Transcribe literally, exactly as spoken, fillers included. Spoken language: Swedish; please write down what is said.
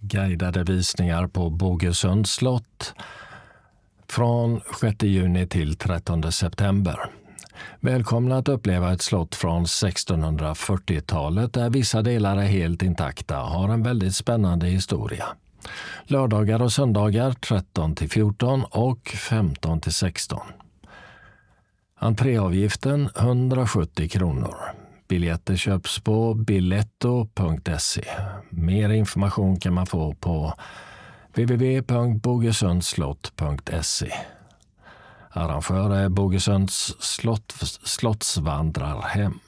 guidade visningar på Bogesunds slott från sjätte juni till trettonde september. Välkomna att uppleva ett slott från sextonhundrafyrtiotalet där vissa delar är helt intakta och har en väldigt spännande historia. Lördagar och söndagar tretton till fjorton och femton till sexton. Entréavgiften hundrasjuttio kronor. Biljetter köps på biletto punkt se. Mer information kan man få på w w w punkt bogesundsslott punkt se. Arrangör är Bogesunds slott, slottsvandrarhem.